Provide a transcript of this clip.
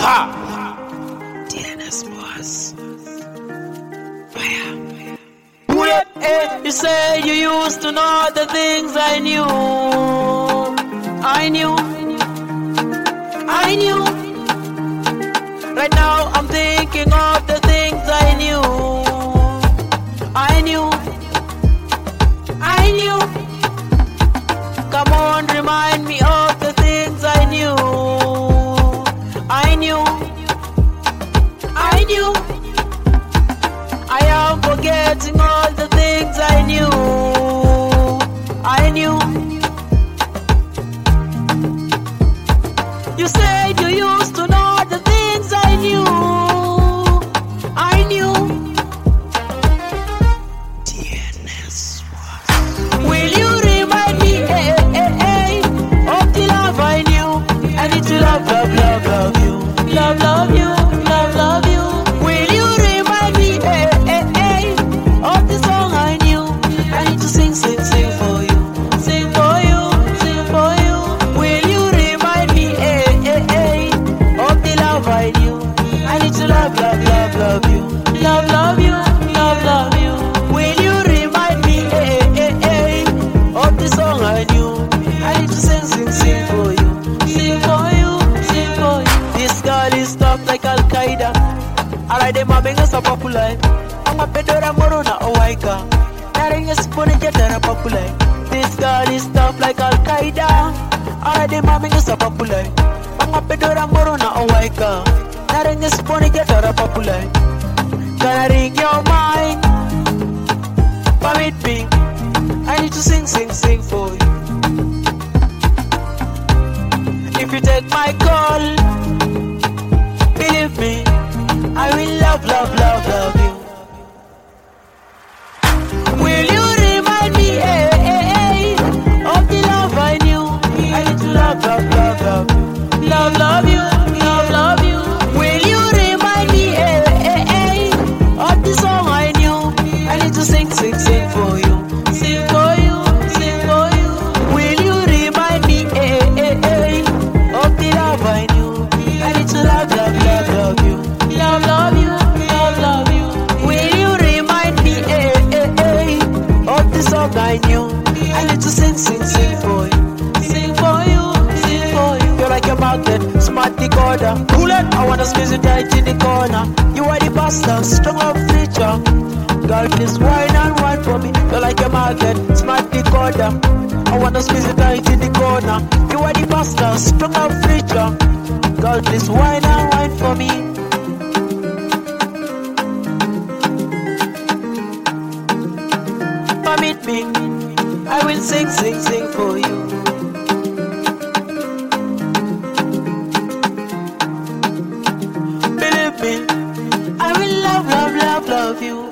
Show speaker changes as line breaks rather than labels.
Ha!
DNS boss. Fire.
You say you used to know the things I knew. I knew. Right now I'm thinking of the things I knew. I knew. Come on, remind me of the things I knew. I knew. I am forgetting all the things I knew. You said you used to know the things I knew.
DNS.
Will you remind me of the love I knew? I need to love you. Love you. Will you remind me of the song I knew? I need to sing for you. Sing for you. Will you remind me of the love I knew? I need to love you. Love you. Will you remind me of the song I knew? I need to sing for you. Sing for you. This girl is tough like Al-Qaeda. Alright, them are being so popular. I'm a pedora morona owaika. Naring is pone jetara popular. This girl is tough like Al-Qaeda. Alright, them are being so popular. I'm a pedora morona owaika. Naring is pone jetara popular. Gonna ring your mind. Permit me. I need to sing for you. If you take my call, believe me, I will love you. Will you remind me of the love I knew? I need to love you. Will you remind me of the song I knew? I need to sing for you. Sing for you. Will you remind me of the love I knew? I need to love you. Love you. Will you remind me of the song I knew? I need to sing for you. Sing for you. You're like a magnet, smart decoder. Bullet, I wanna squeeze you tight in the corner. You are the bastard, strong up feature. Girl, please wine for me. You're like a magnet, smart decoder. I wanna squeeze you tight in the corner. You are the bastard, strong up feature. Girl, please wine for me. Permit me, I will sing for you. Believe me, I will love you.